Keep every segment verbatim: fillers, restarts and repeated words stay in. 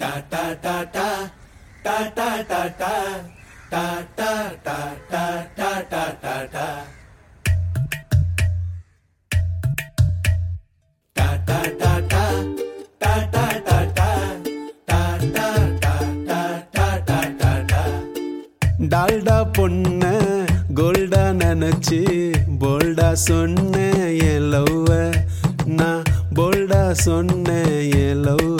டால்டா பொண்ண கோல்டா நினைச்சு போல்டா சொன்ன என் லவ்வ நான் போல்டா சொன்ன என் லவ்வ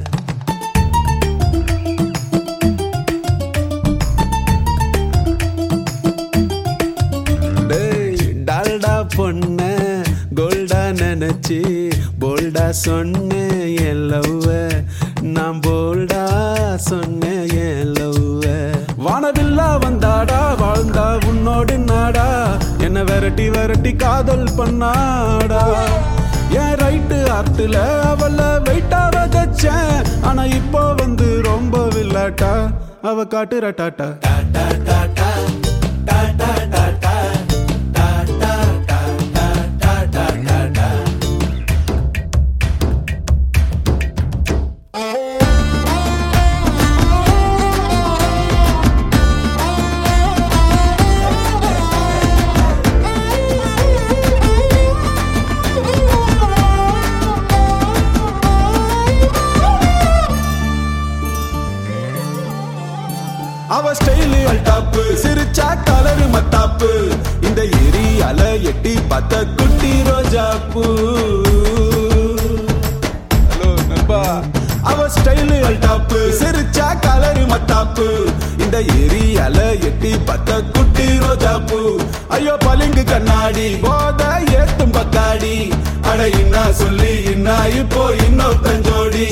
டால்டா பொண்ண கோல்டா நினைச்சு போல்டா சொன்ன என் லவ்வ நான் போல்டா சொன்ன என் லவ்வ வானவில்லா வந்தாடா வாழ்ந்தா உன்னோடு நாடா என்ன விரட்டி விரட்டி காதல் பண்ணாடா என் ரைட்டு ஆத்துல அவளை வெயிட்டா வச்சேன் ஆனா இப்போ வந்து ரொம்ப வில்லாட்டா அவ காட்டுற டாட்டா அவ ஸ்டைலு அல்டாப்பு சிரிச்சா கலரு மத்தாப்பு இந்த ஏரியால எட்டி பார்த்த குட்டி ரோஜாப்பூ ஹலோ நண்பா அவ ஸ்டைலு அல்டாப்பு சிரிச்சா கலரு மத்தாப்பு இந்த ஏரியால எட்டி பார்த்த குட்டி ரோஜாப்பூ ஐயோ பளிங்கு கண்ணாடி போத ஏத்தும் பக்காடி அட இன்னா சொல்லி இன்னா இப்போ இன்னொருத்தன் ஜோடி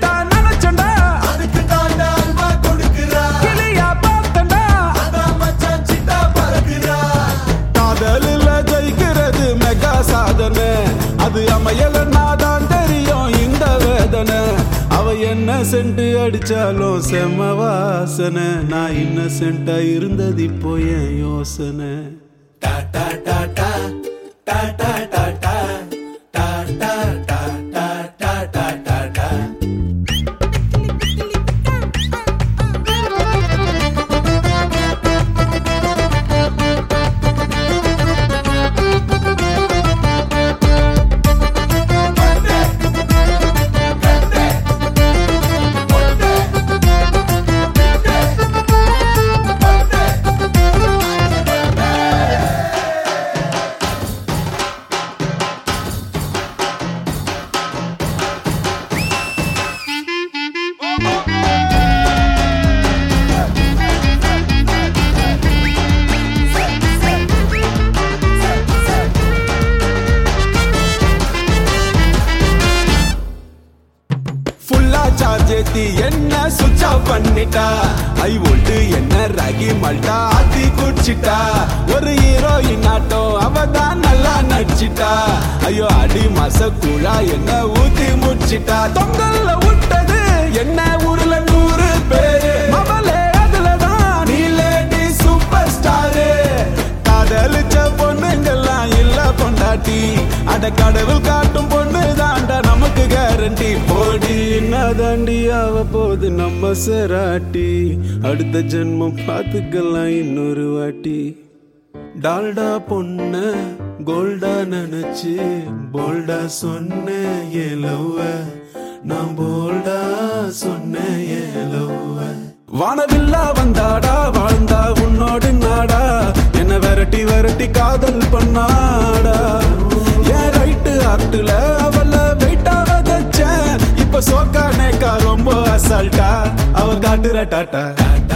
அது அமையலனாதான் தெரியும் இந்த வேதனை அவ என்ன சென்ட் அடிச்சாலும் செம்ம வாசனை நான் இன்னசென்ட்டா இருந்தது இப்போ என் யோசனை டாடா டாடா டாடா டாடா டாடா டாடா டாடா டாடா சார்ஜேத்தி என்ன சுவிட்ச் ஆஃப் பண்ணிட்டா ஐ வோல்ட் என்ன ராகி மல்டா ஆத்தி குடிச்சிட்டா ஒரு ஹீரோயின் ஆட்டம் அவதான் நல்லா நடிச்சிட்டா ஐயோ அடி மாச கூழா என்ன ஊத்தி முடிச்சிட்டா தொங்கல்ல விட்டது என்ன ஊர்ல நூறு பேரு மவளே அதுலதான் நீ லேடி சூப்பர் ஸ்டாரு காதலிச்ச பொண்ணுங்கெல்லாம் இல்ல பொண்டாட்டி அட கடவுள் காட்டும் பொண்ணு தாண்டா நமக்கு கேரண்டி போடி தாண்டி ஆவ போது நம்ம செராட்டி அடுத்த ஜென்மம் பார்த்துக்கலாம் இன்னொரு வாட்டி டால்டா பொண்ண கோல்டா நினைச்சு போல்டா சொன்ன என் லவ்வ நான் போல்டா சொன்ன என் லவ்வ வானவில்லா வந்தாடா வாழ்ந்தா உன்னோடு நாடா என்ன விரட்டி விரட்டி காதல் பண்ணாடா என் ரைட்டு ஆத்துல அவளை வெயிட்டா வச்சேன் இப்ப சோக்கா நேக்கா ரொம்ப அசால்ட்டா அவ காட்டுற டாட்டா